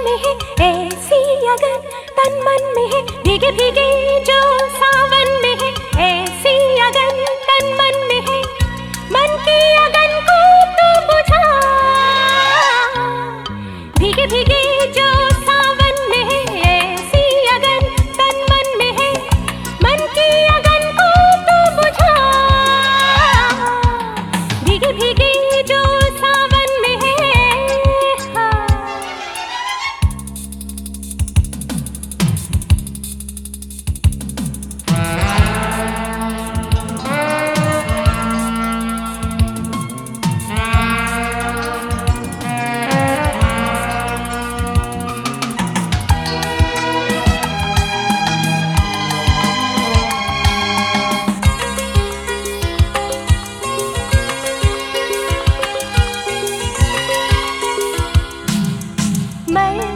में है ऐसी अगन, तन मन में है भीगे भीगे जो सावन में है ऐसी अगन, तन मन में है। मन की अगन को तू बुझा, भीगे भीगे जो सावन में है ऐसी अगन, तन मन में है। मन की अगन को तू बुझा, भीगे भीगे जो सावन में है। मैं